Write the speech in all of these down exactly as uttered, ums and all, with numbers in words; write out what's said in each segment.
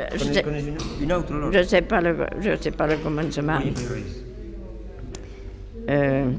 Connais, connais une, une autre alors? Je ne sais pas le, je sais pas le commencement. Oui, oui, oui. Euh,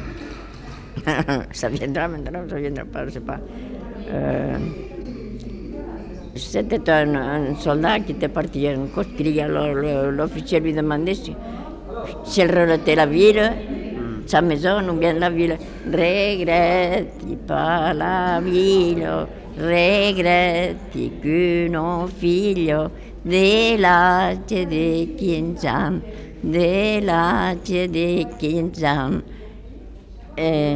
ça viendra maintenant, ça viendra pas, je ne sais pas. Euh, C'était un, un soldat qui était parti en conscrit, alors l'officier lui demandait si, si elle relatait la ville, mm. sa maison ou bien la ville. Regretti pas la ville, regretti qu'un figlio dell'age di quinze anni, dell'age di quinze anni. Eh,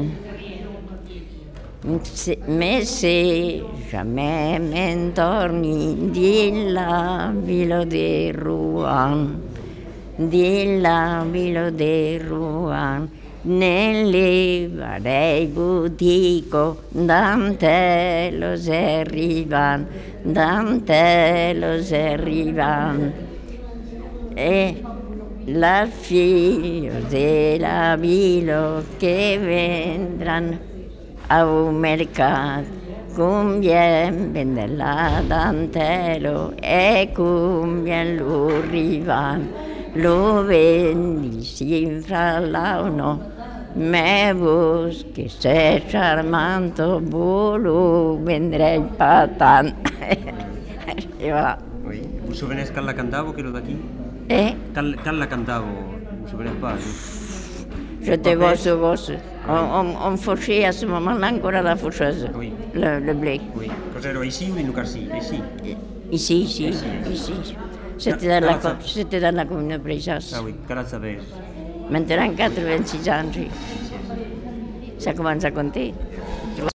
mais se jamais me torni di la villa di Rouen, di la villa di Rouen, nelle varie boutique Dante los arrivan, Dante los arrivan. E la figlia della villa che vendranno a un mercato, conviene vendere la dantelo e conviene lo rivan, lo vendi sin fra l'auno, me vos che sei charmante, voi lo vendrei pas tant. Et voilà. Oui. Vous vous souvenez quand la cantavo, quello d'aquí? Eh? Quand, quand la cantavo, vous vous souvenez pas? J'étais gosse, gosse. On, on, on fauchait à ce moment-là encore la faucheuse, oui. le, le blé. Oui. Cos'ero, ici ou in Lucarsi? Ici? Ici, ici, ici. ici. C'était dans, la, c'était dans la commune de Brejas. Ah oui, quel âge avez? Maintenant quatre-vingt-six ans, oui. Ça commence à compter.